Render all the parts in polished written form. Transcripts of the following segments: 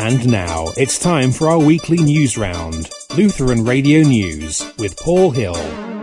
And now it's time for our weekly news round. Lutheran Radio News with Paul Hill.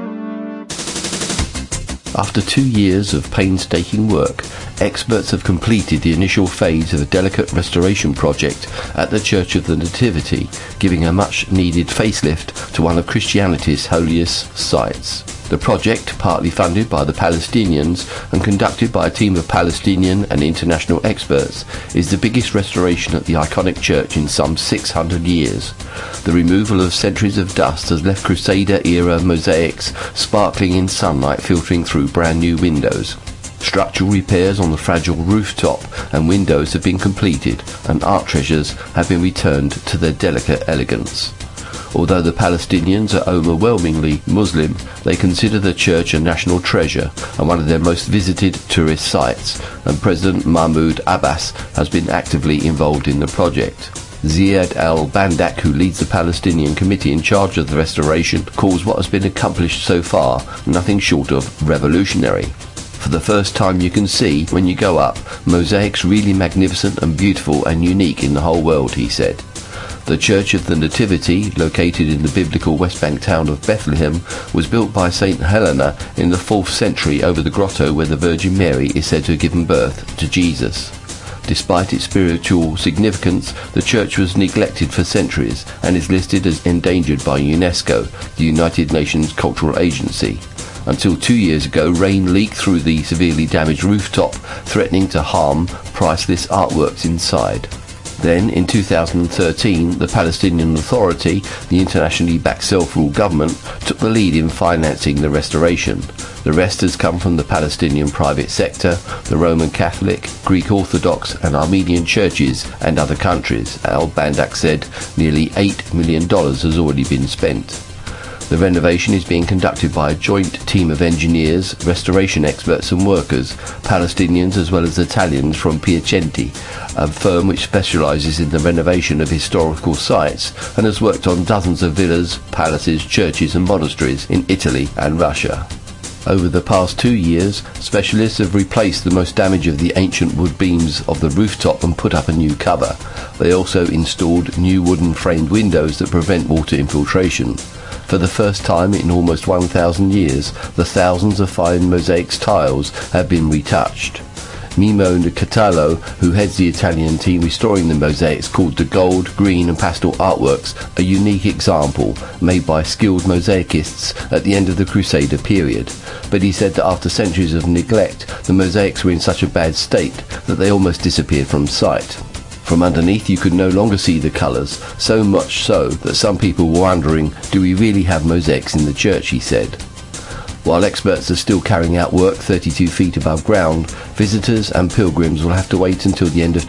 After 2 years of painstaking work, experts have completed the initial phase of a delicate restoration project at the Church of the Nativity, giving a much-needed facelift to one of Christianity's holiest sites. The project, partly funded by the Palestinians and conducted by a team of Palestinian and international experts, is the biggest restoration at the iconic church in some 600 years. The removal of centuries of dust has left Crusader-era mosaics sparkling in sunlight filtering through brand new windows. Structural repairs on the fragile rooftop and windows have been completed, and art treasures have been returned to their delicate elegance. Although the Palestinians are overwhelmingly Muslim, they consider the church a national treasure and one of their most visited tourist sites, and President Mahmoud Abbas has been actively involved in the project. Ziad al-Bandak, who leads the Palestinian committee in charge of the restoration, calls what has been accomplished so far nothing short of revolutionary. For the first time you can see, when you go up, mosaics really magnificent and beautiful and unique in the whole world, he said. The Church of the Nativity, located in the biblical West Bank town of Bethlehem, was built by St. Helena in the 4th century over the grotto where the Virgin Mary is said to have given birth to Jesus. Despite its spiritual significance, the church was neglected for centuries and is listed as endangered by UNESCO, the United Nations Cultural Agency. Until 2 years ago, rain leaked through the severely damaged rooftop, threatening to harm priceless artworks inside. Then, in 2013, the Palestinian Authority, the internationally backed self-rule government, took the lead in financing the restoration. The rest has come from the Palestinian private sector, the Roman Catholic, Greek Orthodox and Armenian churches and other countries. Al-Bandak said nearly $8 million has already been spent. The renovation is being conducted by a joint team of engineers, restoration experts and workers, Palestinians as well as Italians from Piacenti, a firm which specialises in the renovation of historical sites and has worked on dozens of villas, palaces, churches and monasteries in Italy and Russia. Over the past 2 years, specialists have replaced the most damaged of the ancient wood beams of the rooftop and put up a new cover. They also installed new wooden framed windows that prevent water infiltration. For the first time in almost 1,000 years, the thousands of fine mosaics tiles have been retouched. Mimo Nicotalo, who heads the Italian team restoring the mosaics, called the gold, green and pastel artworks a unique example made by skilled mosaicists at the end of the Crusader period. But he said that after centuries of neglect, the mosaics were in such a bad state that they almost disappeared from sight. From underneath you could no longer see the colours, so much so that some people were wondering, do we really have mosaics in the church, he said. While experts are still carrying out work 32 feet above ground, visitors and pilgrims will have to wait until the end of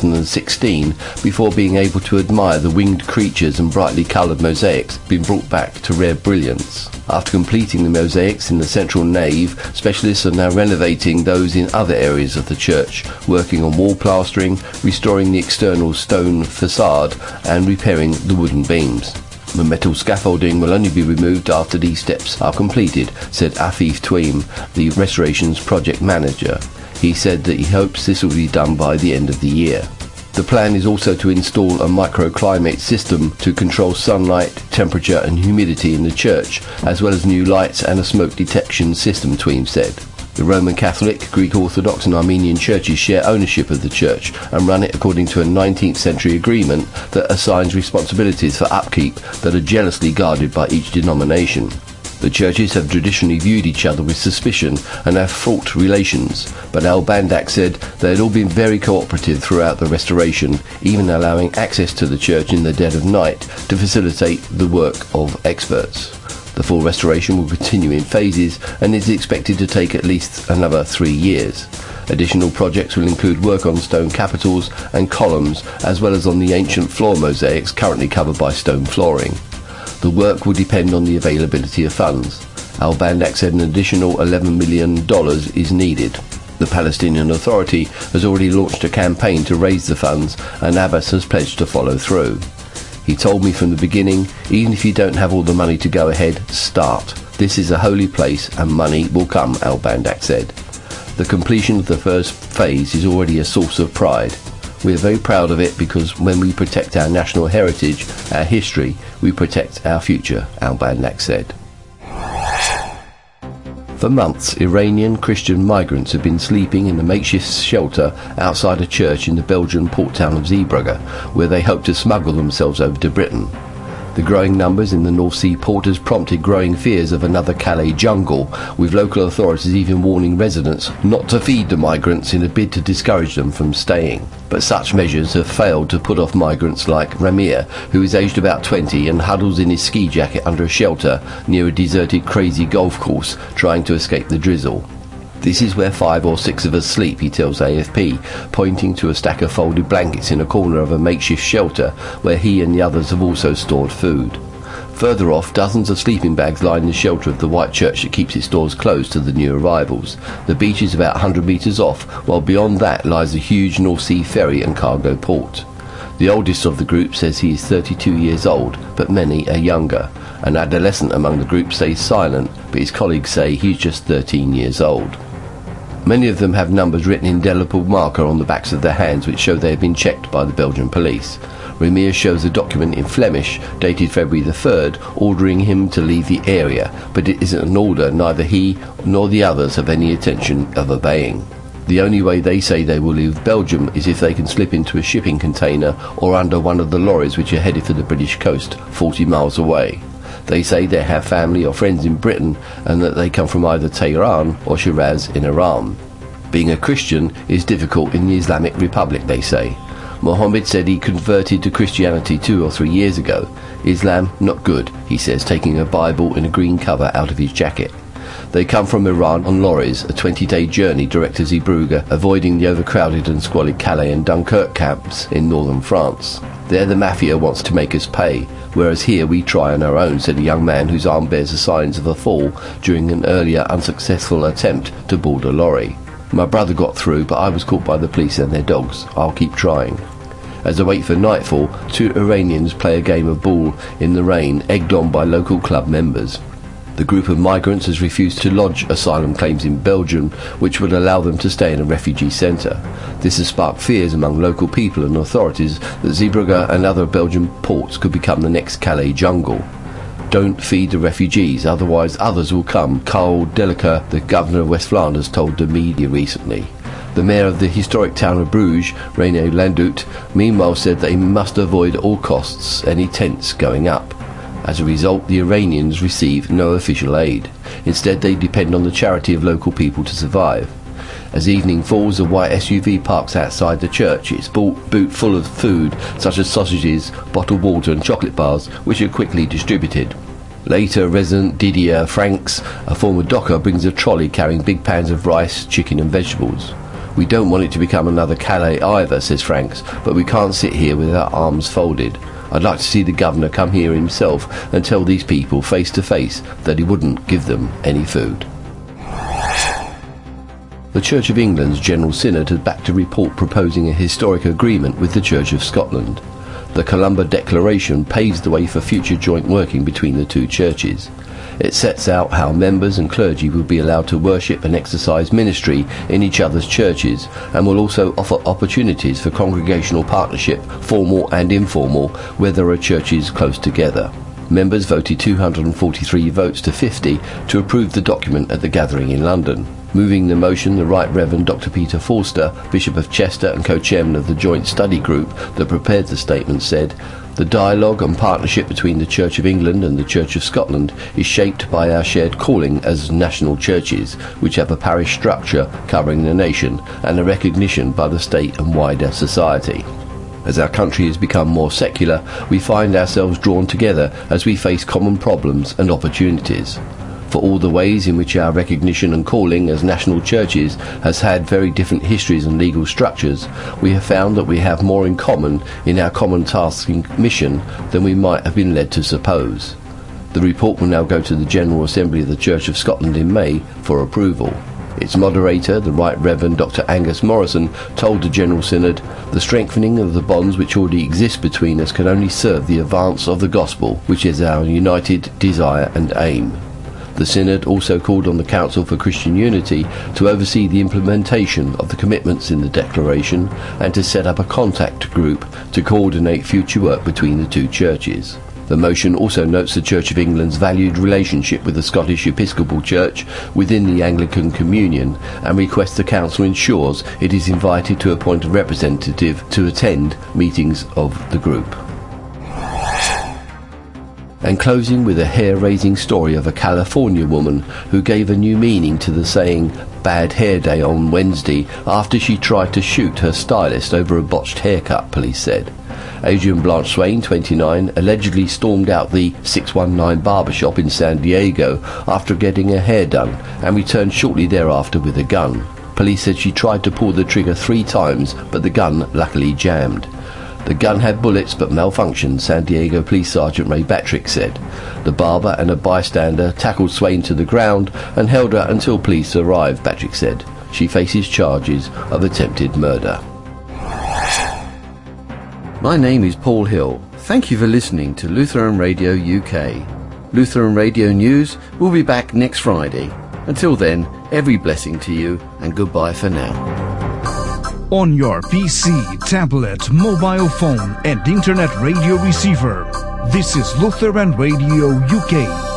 2016 before being able to admire the winged creatures and brightly coloured mosaics being brought back to rare brilliance. After completing the mosaics in the central nave, specialists are now renovating those in other areas of the church, working on wall plastering, restoring the external stone facade and repairing the wooden beams. The metal scaffolding will only be removed after these steps are completed, said Afif Tweem, the restorations project manager. He said that he hopes this will be done by the end of the year. The plan is also to install a microclimate system to control sunlight, temperature and humidity in the church, as well as new lights and a smoke detection system, Tweem said. The Roman Catholic, Greek Orthodox and Armenian churches share ownership of the church and run it according to a 19th century agreement that assigns responsibilities for upkeep that are jealously guarded by each denomination. The churches have traditionally viewed each other with suspicion and have fraught relations, but Al-Bandak said they had all been very cooperative throughout the restoration, even allowing access to the church in the dead of night to facilitate the work of experts. The full restoration will continue in phases and is expected to take at least another 3 years. Additional projects will include work on stone capitals and columns, as well as on the ancient floor mosaics currently covered by stone flooring. The work will depend on the availability of funds. Al-Bandak said an additional $11 million is needed. The Palestinian Authority has already launched a campaign to raise the funds, and Abbas has pledged to follow through. He told me from the beginning, even if you don't have all the money to go ahead, start. This is a holy place and money will come, Al-Bandak said. The completion of the first phase is already a source of pride. We are very proud of it because when we protect our national heritage, our history, we protect our future, Al-Banlak said. For months, Iranian Christian migrants have been sleeping in a makeshift shelter outside a church in the Belgian port town of Zeebrugge, where they hope to smuggle themselves over to Britain. The growing numbers in the North Sea port has prompted growing fears of another Calais jungle, with local authorities even warning residents not to feed the migrants in a bid to discourage them from staying. But such measures have failed to put off migrants like Ramir, who is aged about 20 and huddles in his ski jacket under a shelter near a deserted crazy golf course, trying to escape the drizzle. This is where 5 or 6 of us sleep, he tells AFP, pointing to a stack of folded blankets in a corner of a makeshift shelter where he and the others have also stored food. Further off, dozens of sleeping bags line the shelter of the white church that keeps its doors closed to the new arrivals. The beach is about 100 metres off, while beyond that lies the huge North Sea ferry and cargo port. The oldest of the group says he is 32 years old, but many are younger. An adolescent among the group stays silent, but his colleagues say he's just 13 years old. Many of them have numbers written in indelible marker on the backs of their hands which show they have been checked by the Belgian police. Ramir shows a document in Flemish dated February the 3rd ordering him to leave the area, but it isn't an order neither he nor the others have any intention of obeying. The only way they say they will leave Belgium is if they can slip into a shipping container or under one of the lorries which are headed for the British coast 40 miles away. They say they have family or friends in Britain and that they come from either Tehran or Shiraz in Iran. Being a Christian is difficult in the Islamic Republic, they say. Mohammed said he converted to Christianity 2 or 3 years ago. Islam, not good, he says, taking a Bible in a green cover out of his jacket. They come from Iran on lorries, a 20-day journey direct to Zeebrugge, avoiding the overcrowded and squalid Calais and Dunkirk camps in northern France. There the mafia wants to make us pay, whereas here we try on our own, said a young man whose arm bears the signs of a fall during an earlier unsuccessful attempt to board a lorry. My brother got through, but I was caught by the police and their dogs. I'll keep trying. As they wait for nightfall, 2 Iranians play a game of ball in the rain, egged on by local club members. The group of migrants has refused to lodge asylum claims in Belgium, which would allow them to stay in a refugee centre. This has sparked fears among local people and authorities that Zeebrugge and other Belgian ports could become the next Calais jungle. Don't feed the refugees, otherwise others will come, Carl Delica, the governor of West Flanders, told the media recently. The mayor of the historic town of Bruges, René Landout, meanwhile said they must avoid at all costs any tents going up. As a result, the Iranians receive no official aid. Instead, they depend on the charity of local people to survive. As evening falls, a white SUV parks outside the church, its boot full of food such as sausages, bottled water and chocolate bars, which are quickly distributed. Later, resident Didier Franks, a former docker, brings a trolley carrying big pans of rice, chicken and vegetables. We don't want it to become another Calais either, says Franks, but we can't sit here with our arms folded. I'd like to see the governor come here himself and tell these people face to face that he wouldn't give them any food. The Church of England's General Synod has backed a report proposing a historic agreement with the Church of Scotland. The Columba Declaration paves the way for future joint working between the two churches. It sets out how members and clergy will be allowed to worship and exercise ministry in each other's churches, and will also offer opportunities for congregational partnership, formal and informal, where there are churches close together. Members voted 243 votes to 50 to approve the document at the gathering in London. Moving the motion, the Right Reverend Dr. Peter Forster, Bishop of Chester and co-chairman of the joint study group that prepared the statement, said, "The dialogue and partnership between the Church of England and the Church of Scotland is shaped by our shared calling as national churches, which have a parish structure covering the nation and a recognition by the state and wider society. As our country has become more secular, we find ourselves drawn together as we face common problems and opportunities. For all the ways in which our recognition and calling as national churches has had very different histories and legal structures, we have found that we have more in common in our common task and mission than we might have been led to suppose." The report will now go to the General Assembly of the Church of Scotland in May for approval. Its moderator, the Right Reverend Dr. Angus Morrison, told the General Synod, "The strengthening of the bonds which already exist between us can only serve the advance of the gospel, which is our united desire and aim. The Synod also called on the Council for Christian Unity to oversee the implementation of the commitments in the Declaration and to set up a contact group to coordinate future work between the two churches. The motion also notes the Church of England's valued relationship with the Scottish Episcopal Church within the Anglican Communion and requests the Council ensures it is invited to appoint a representative to attend meetings of the group. And closing with a hair-raising story of a California woman who gave a new meaning to the saying "bad hair day" on Wednesday after she tried to shoot her stylist over a botched haircut, police said. Adrian Blanche Swain, 29, allegedly stormed out the 619 barbershop in San Diego after getting her hair done and returned shortly thereafter with a gun. Police said she tried to pull the trigger 3 times, but the gun luckily jammed. The gun had bullets but malfunctioned, San Diego Police Sergeant Ray Batrick said. The barber and a bystander tackled Swain to the ground and held her until police arrived, Batrick said. She faces charges of attempted murder. My name is Paul Hill. Thank you for listening to Lutheran Radio UK. Lutheran Radio News will be back next Friday. Until then, every blessing to you and goodbye for now. On your PC, tablet, mobile phone and internet radio receiver, this is Lutheran Radio UK.